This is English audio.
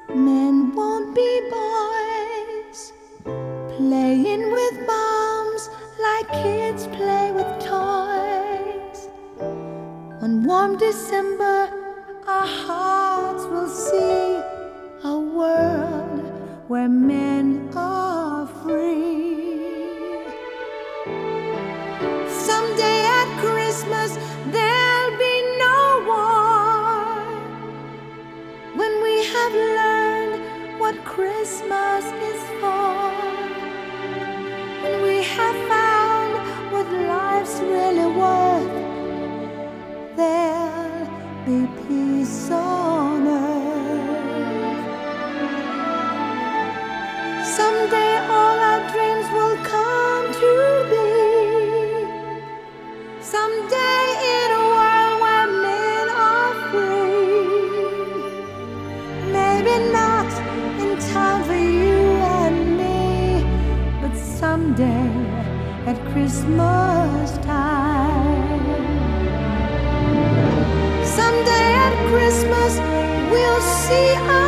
Men won't be boys, playing with bombs like kids play with toys. One warm December, our hearts will see a world where men are free. Someday at Christmas, there'll be no war, when we have learned what Christmas is for, when we have found what life's really worth, there'll be peace on earth. Someday all our dreams will come to be. Someday in a world where men are free. Maybe not in time for you and me, but someday at Christmas time. Someday at Christmas we'll see